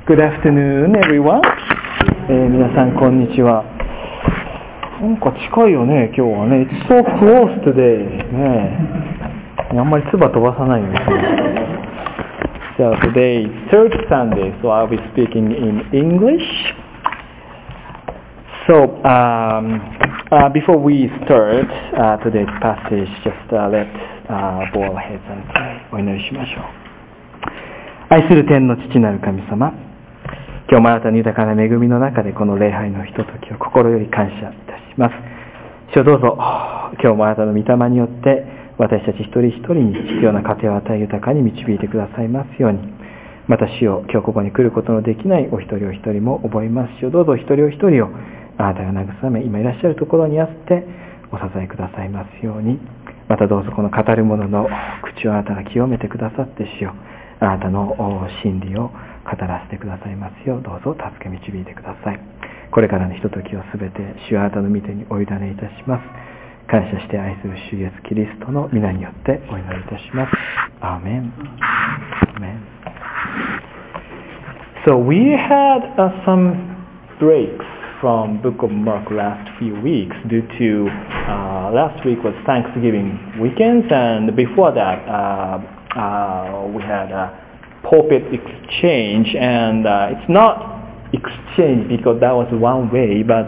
Good afternoon, everyone. 皆さんこんにちは。なんか近いよね、今日はね。It's so close today. ね、あんまり唾飛ばさないよね。So today is third Sunday, so I'll be speaking in English. So before we start today's passage, just let's bow our heads and pray. お祈りしましょう。愛する天の父なる神様、今日もあなたの豊かな恵みの中でこの礼拝のひとときを心より感謝いたします。主よどうぞ今日もあなたの御霊によって私たち一人一人に必要な糧を与え豊かに導いてくださいますように。また主よ、今日ここに来ることのできないお一人お一人も覚えます。主よどうぞ一人お一人をあなたが慰め、今いらっしゃるところにあってお支えくださいますように。またどうぞこの語る者の口をあなたが清めてくださって主よ、あなたの真理を語らせてくださいますよう、どうぞ助け導いてください。これからのひとときをすべて主あなたの御手にお委ねいたします。感謝して愛する主イエスキリストの皆によってお祈りいたします。アーメン。Amen. So we had some breaks from Book of Mark last few weeks due to last week was Thanksgiving weekends, and before that we had a pulpit exchange, and it's not exchange because that was one way, but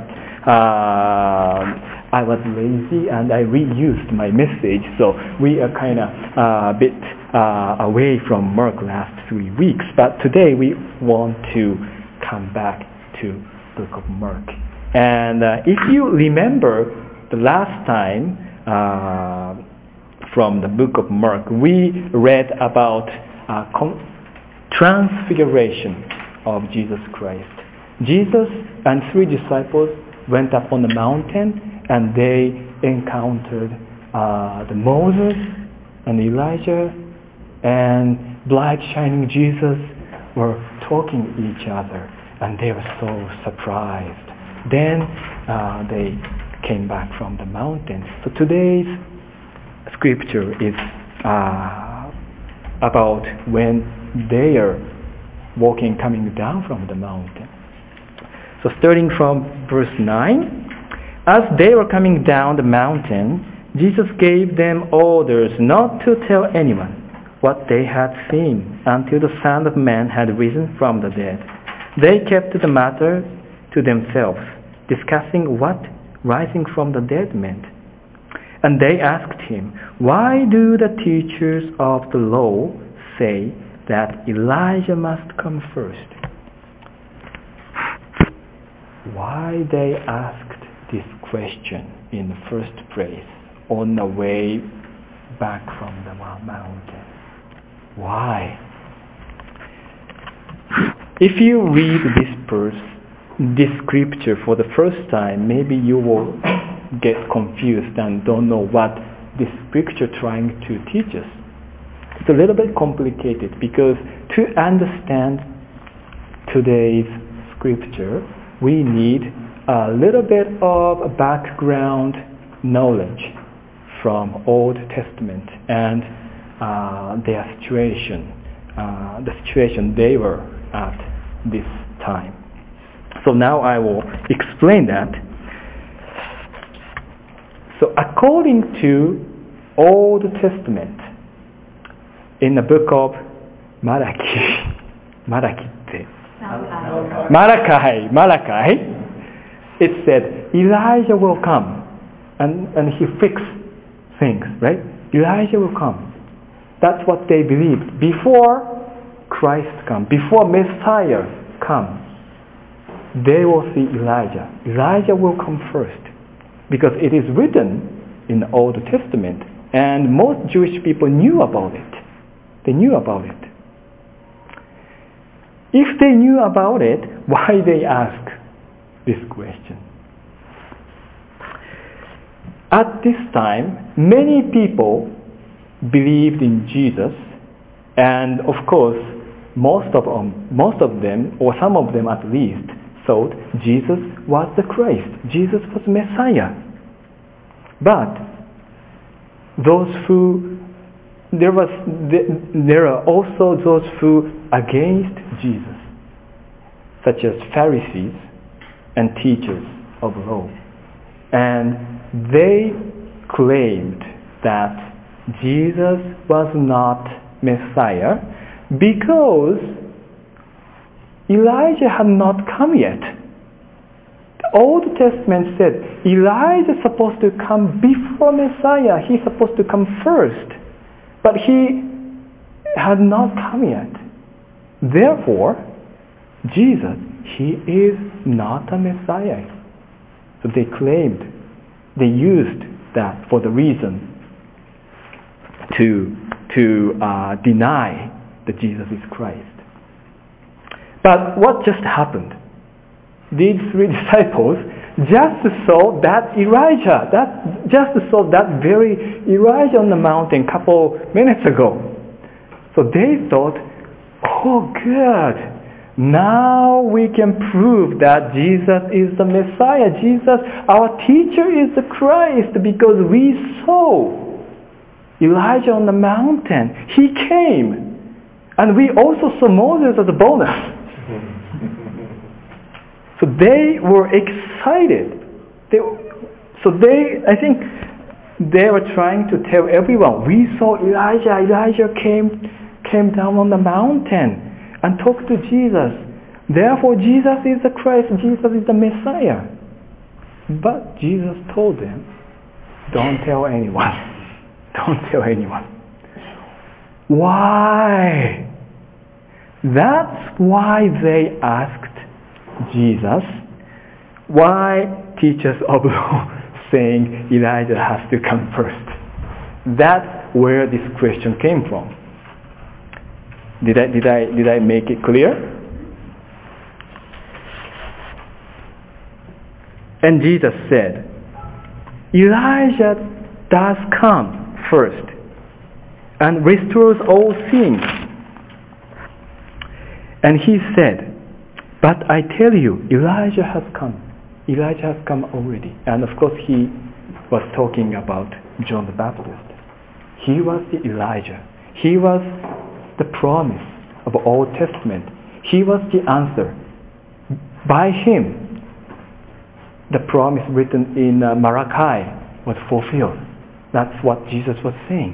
I was lazy and I reused my message, so we are kind of a bit away from Mark last 3 weeks, but today we want to come back to Book of Mark. And if you remember the last time from the Book of Mark, we read about transfiguration of Jesus Christ. Jesus and 3 disciples went up on the mountain and they encountered the Moses and Elijah, and bright shining Jesus were talking to each other, and they were so surprised. Then they came back from the mountain. So today's scripture is about when they are walking, coming down from the mountain. So starting from verse 9, as they were coming down the mountain, Jesus gave them orders not to tell anyone what they had seen until the Son of Man had risen from the dead. They kept the matter to themselves, discussing what rising from the dead meant. And they asked him, "Why do the teachers of the law say that Elijah must come first?" Why they asked this question in the first place on the way back from the mountain? Why? If you read this scripture for the first time, maybe you will get confused and don't know what this scripture trying to teach us. It's a little bit complicated because to understand today's scripture, we need a little bit of background knowledge from Old Testament and their situation, the situation they were at this time. So now I will explain that. So according to Old Testament, in the book of Malachi, it said Elijah will come and he fix things, right? Elijah will come. That's what they believed before Christ comes, before Messiah comes. They will see Elijah. Elijah will come first because it is written in the Old Testament, and most Jewish people knew about it. They knew about it. If they knew about it, why they ask this question? At this time, many people believed in Jesus, and of course, most of them, or some of them at least, thought Jesus was the Christ. Jesus was Messiah. But there are also those who against Jesus. such as Pharisees and teachers of law. And they claimed that Jesus was not Messiah because Elijah had not come yet. The Old Testament said Elijah is supposed to come before Messiah. He's supposed to come first. But he had not come yet. Therefore, Jesus, he is not a Messiah. So they claimed, they used that for the reason to deny that Jesus is Christ. But what just happened? These three disciples just saw that Elijah, just saw that very Elijah on the mountain a couple minutes ago. So they thought, oh good, now we can prove that Jesus is the Messiah. Jesus, our teacher, is the Christ because we saw Elijah on the mountain. He came. And we also saw Moses as a bonus. So they were excited. I think they were trying to tell everyone, we saw Elijah. Elijah came down on the mountain and talked to Jesus. Therefore, Jesus is the Christ. Jesus is the Messiah. But Jesus told them, don't tell anyone. Don't tell anyone. Why? That's why they asked Jesus, why teachers of law saying Elijah has to come first? That's where this question came from. Did I make it clear? And Jesus said, Elijah does come first and restores all things. And he said, but I tell you, Elijah has come. Elijah has come already. And of course he was talking about John the Baptist. He was the Elijah. He was the promise of the Old Testament. He was the answer. By him, the promise written in Malachi was fulfilled. That's what Jesus was saying.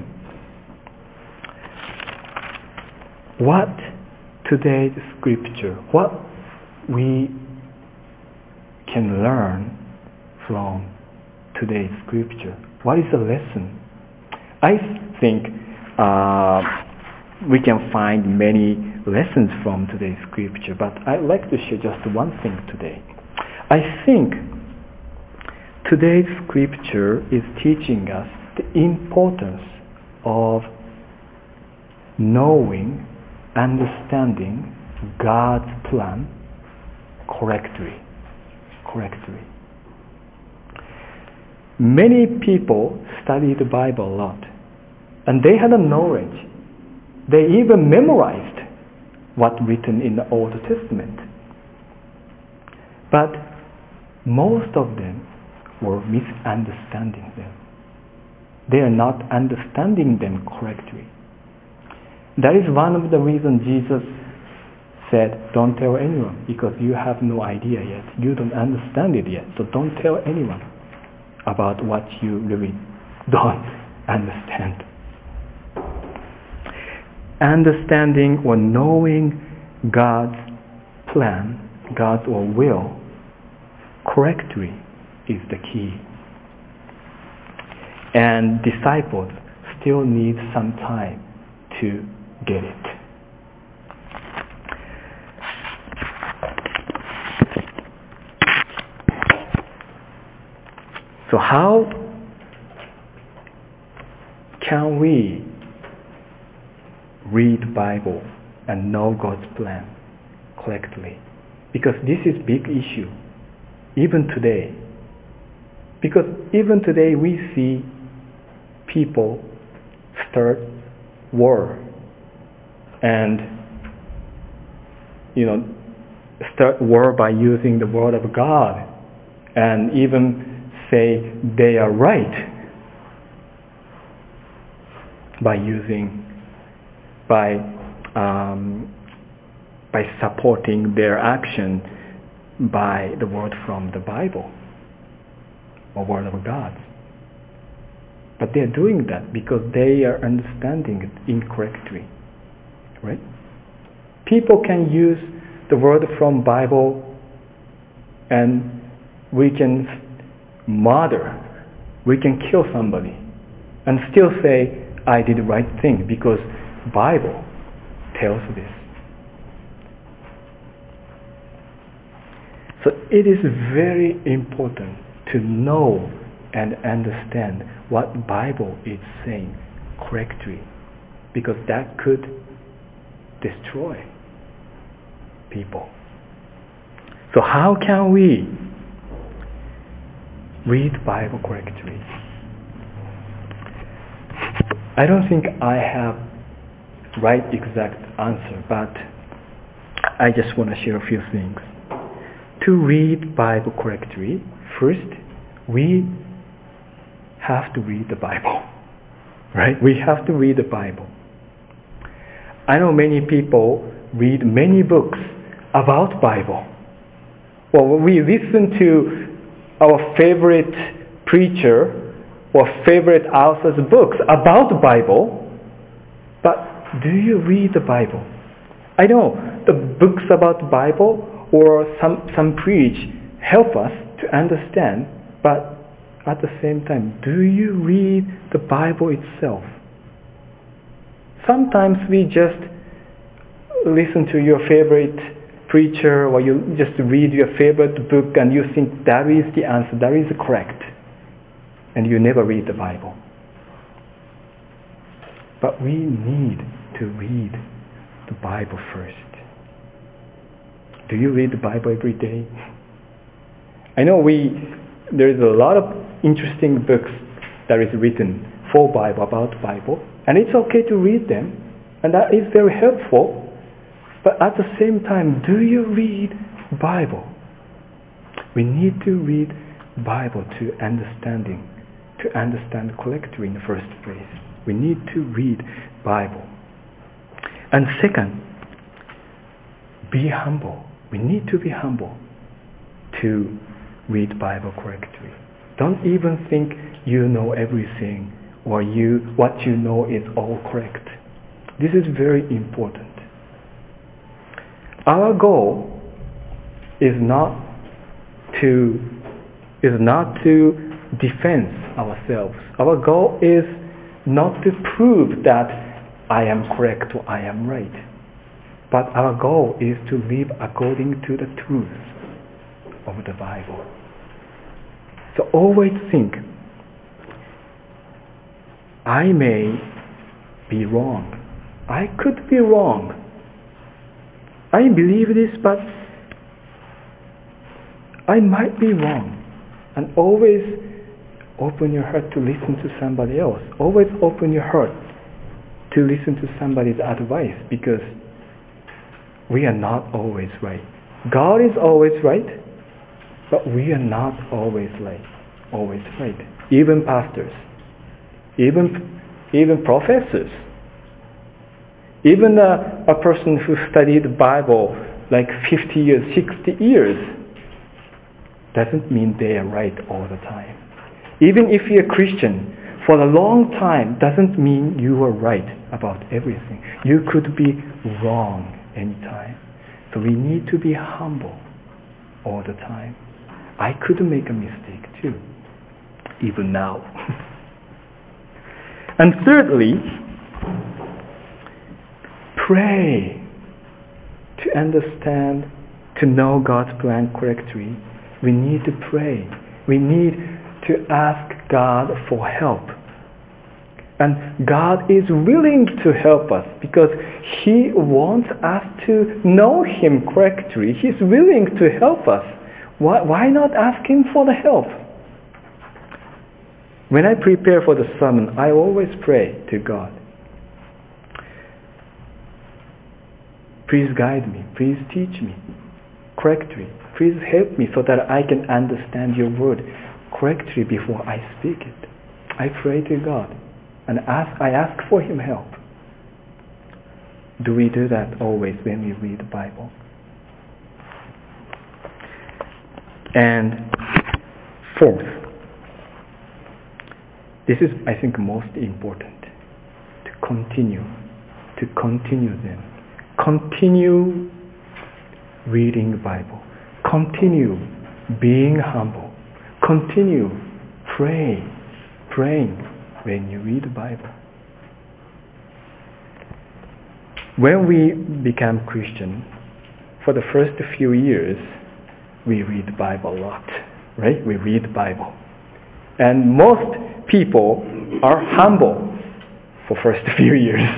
What today's scripture, what we can learn from today's scripture? What is the lesson? I think we can find many lessons from today's scripture, but I'd like to share just one thing today. I think today's scripture is teaching us the importance of knowing, understanding God's plan correctly. Many people study the Bible a lot, and they had a knowledge. They even memorized what's written in the Old Testament. But most of them were misunderstanding them. They are not understanding them correctly. That is one of the reasons Jesus said, don't tell anyone, because you have no idea yet. You don't understand it yet. So don't tell anyone about what you really don't understand. Understanding or knowing God's plan, God's will, correctly is the key. And disciples still need some time to get it. So how can we read the Bible and know God's plan correctly? Because this is a big issue, even today. Because even today we see people start war and start war by using the word of God and even say they are right by by supporting their action by the word from the Bible or word of God. But they're doing that because they are understanding it incorrectly. Right? People can use the word from Bible and we can murder, we can kill somebody and still say, I did the right thing because Bible tells this. So it is very important to know and understand what Bible is saying correctly, because that could destroy people. So how can we read Bible correctly? I don't think I have right exact answer, but I just want to share a few things. To read Bible correctly, first we have to read the Bible. Right? We have to read the Bible. I know many people read many books about Bible. Well, we listen to our favorite preacher or favorite author's books about the Bible, but do you read the Bible? I know the books about the Bible or some preach help us to understand, but at the same time, do you read the Bible itself? Sometimes we just listen to your favorite preacher or you just read your favorite book and you think that is the answer, that is correct. And you never read the Bible. But we need to read the Bible first. Do you read the Bible every day? I know there is a lot of interesting books that is written for Bible, about Bible, and it's okay to read them, and that is very helpful. But at the same time, do you read Bible? We need to read Bible to understand correctly in the first place. We need to read Bible. And second, be humble. We need to be humble to read Bible correctly. Don't even think you know everything or what you know is all correct. This is very important. Our goal is not to defend ourselves. Our goal is not to prove that I am correct or I am right. But our goal is to live according to the truth of the Bible. So always think, I may be wrong. I could be wrong. I believe this, but I might be wrong. And always open your heart to listen to somebody else. Always open your heart to listen to somebody's advice, because we are not always right. God is always right, but we are not always right. Even pastors, even professors, even a person who studied the Bible like 50 years, 60 years, doesn't mean they are right all the time. Even if you're a Christian for a long time, doesn't mean you are right about everything. You could be wrong anytime. So we need to be humble all the time. I could make a mistake too, even now. And thirdly, pray to understand, to know God's plan correctly. We need to pray. We need to ask God for help. And God is willing to help us because He wants us to know Him correctly. He's willing to help us. Why not ask Him for the help? When I prepare for the sermon, I always pray to God. Please guide me. Please teach me correctly. Please help me so that I can understand your word correctly before I speak it. I pray to God and I ask for Him help. Do we do that always when we read the Bible? And fourth, this is, I think, most important, to continue them. Continue reading the Bible. Continue being humble. Continue praying when you read the Bible. When we become Christian, for the first few years, we read the Bible a lot, right? We read the Bible. And most people are humble for first few years.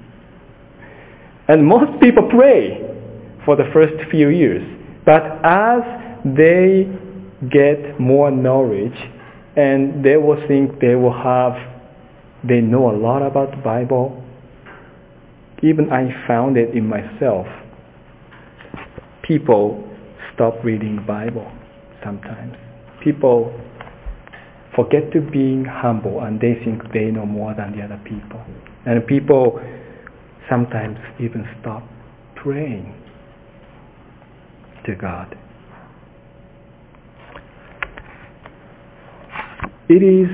And most people pray for the first few years. But as they get more knowledge, and they will think they know a lot about the Bible. Even I found it in myself. People stop reading the Bible sometimes. People forget to being humble, and they think they know more than the other people. And people sometimes even stop praying to God. It is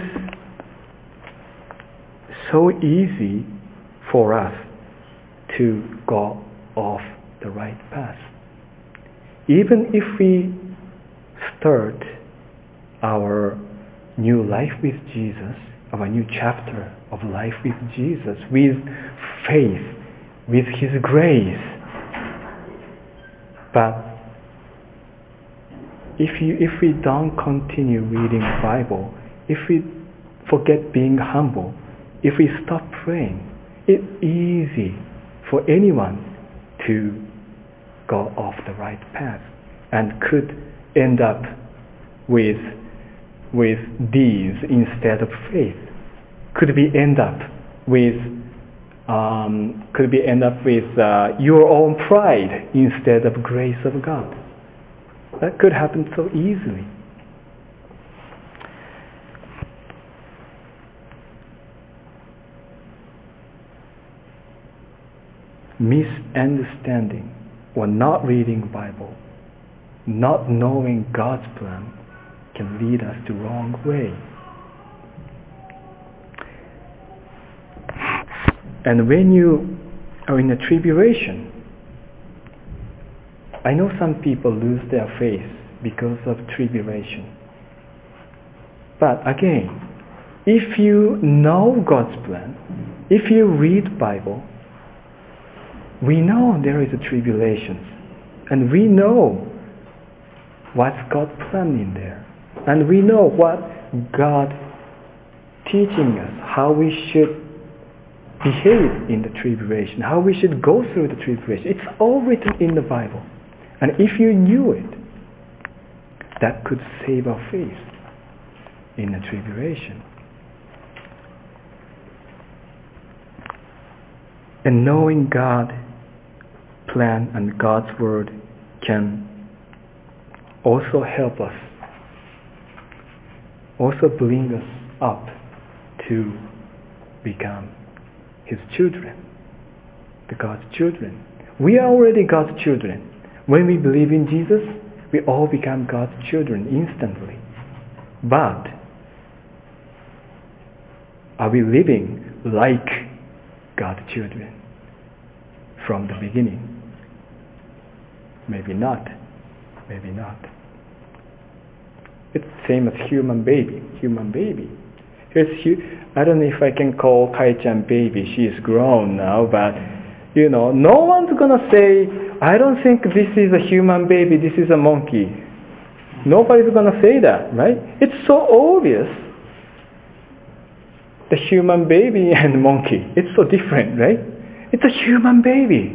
so easy for us to go off the right path. Even if we start our new life with Jesus, our new chapter of life with Jesus, with faith, with His grace. But if we don't continue reading the Bible, if we forget being humble, if we stop praying, it's easy for anyone to go off the right path and could end up with deeds instead of faith. Could be end up with your own pride instead of grace of God. That could happen so easily. Misunderstanding or not reading the Bible, not knowing God's plan, can lead us the wrong way. And when you are in a tribulation, I know some people lose their faith because of tribulation. But again, if you know God's plan, if you read Bible, we know there is a tribulation, and we know what's God's plan in there, and we know what God teaching us, how we should behave in the tribulation, how we should go through the tribulation. It's all written in the Bible. And if you knew it, that could save our faith in the tribulation. And knowing God's plan and God's word can also help us, also bring us up to become His children, the God's children. We are already God's children. When we believe in Jesus, we all become God's children instantly. But are we living like God's children from the beginning? Maybe not. Maybe not. It's the same as human baby. I don't know if I can call Kai-chan baby. She is grown now, but no one's gonna say, I don't think this is a human baby, this is a monkey. Nobody's gonna say that, right? It's so obvious. The human baby and monkey, it's so different, right? It's a human baby.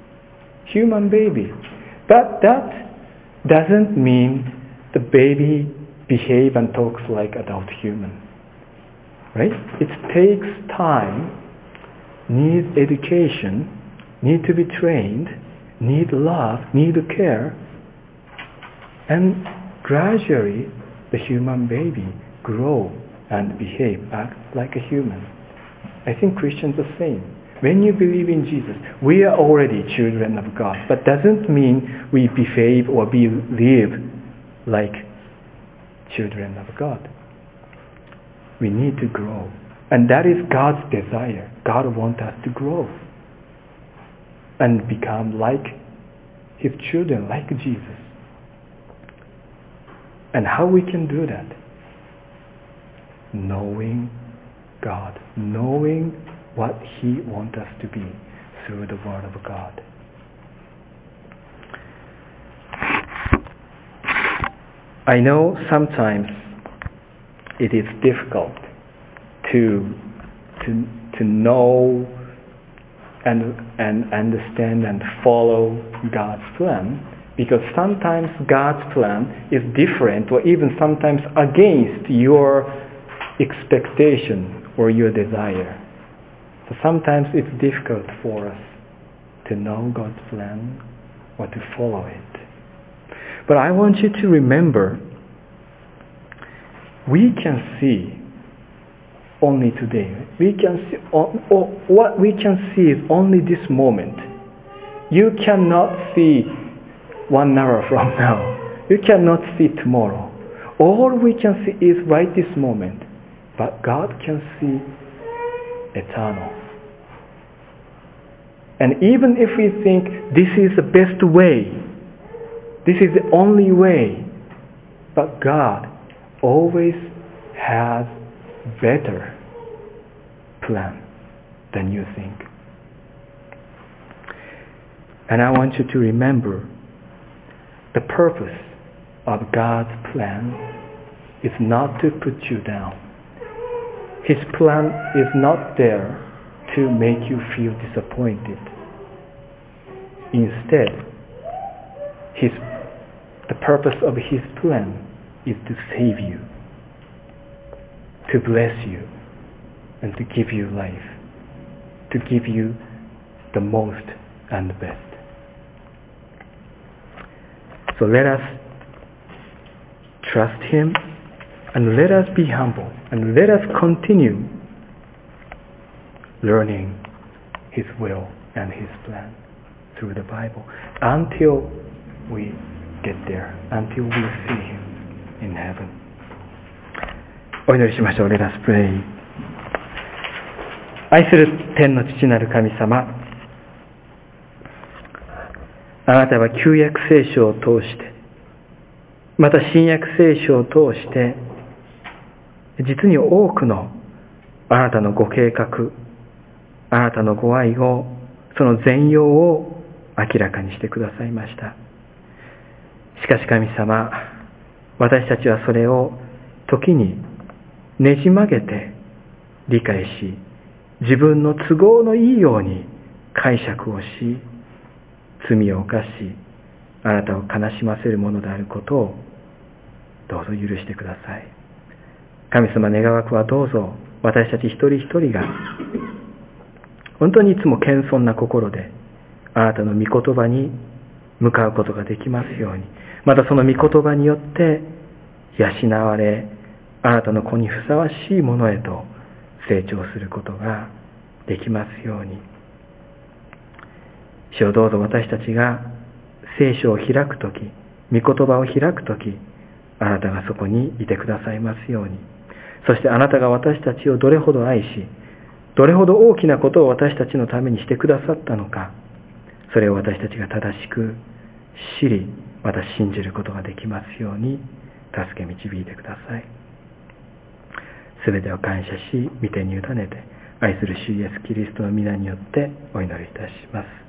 But that doesn't mean the baby behave and talks like adult human, right? It takes time, needs education, need to be trained, need love, need care, and gradually the human baby grow and behave, act like a human. I think Christians are the same. When you believe in Jesus, we are already children of God, but doesn't mean we behave or live like children of God. We need to grow. And that is God's desire. God wants us to grow and become like His children, like Jesus. And how we can do that? Knowing God, knowing what He wants us to be through the Word of God. I know sometimes it is difficult to know and understand and follow God's plan, because sometimes God's plan is different or even sometimes against your expectation or your desire. So sometimes it's difficult for us to know God's plan or to follow it. But I want you to remember, we can see only today. We can see, or what we can see is only this moment. You cannot see 1 hour from now. You cannot see tomorrow. All we can see is right this moment. But God can see eternal. And even if we think this is the best way, this is the only way, but God always has better plan than you think. And I want you to remember, the purpose of God's plan is not to put you down. His plan is not there to make you feel disappointed. Instead, the purpose of His plan is to save you, to bless you, and to give you life, to give you the most and the best. So let us trust Him, and let us be humble, and let us continue learning His will and His plan through the Bible until we get there, until we see Him in heaven. お祈りしましょう。Let us pray. 愛する天の父なる神様、あなたは旧約聖書を通して、また新約聖書を通して、実に多くのあなたのご計画、あなたのご愛を、その全容を明らかにしてくださいました。しかし神様、私たちはそれを時にねじ曲げて理解し、自分の都合のいいように解釈をし、罪を犯し、あなたを悲しませるものであることをどうぞ許してください。神様、願わくはどうぞ私たち一人一人が本当にいつも謙遜な心であなたの御言葉に向かうことができますように、またその御言葉によって養われ、あなたの子にふさわしいものへと成長することができますように。主よ、どうぞ私たちが聖書を開くとき、御言葉を開くとき、あなたがそこにいてくださいますように。そしてあなたが私たちをどれほど愛し、どれほど大きなことを私たちのためにしてくださったのか、それを私たちが正しく知り、また信じることができますように、助け導いてください。すべてを感謝し、御手に委ねて、愛する主イエスキリストの皆によってお祈りいたします。